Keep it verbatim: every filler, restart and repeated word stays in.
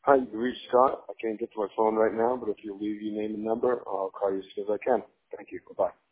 Hi, you reached Scott. I can't get to my phone right now, but if you leave your name and number, I'll call you as soon as I can. Thank you. Bye-bye.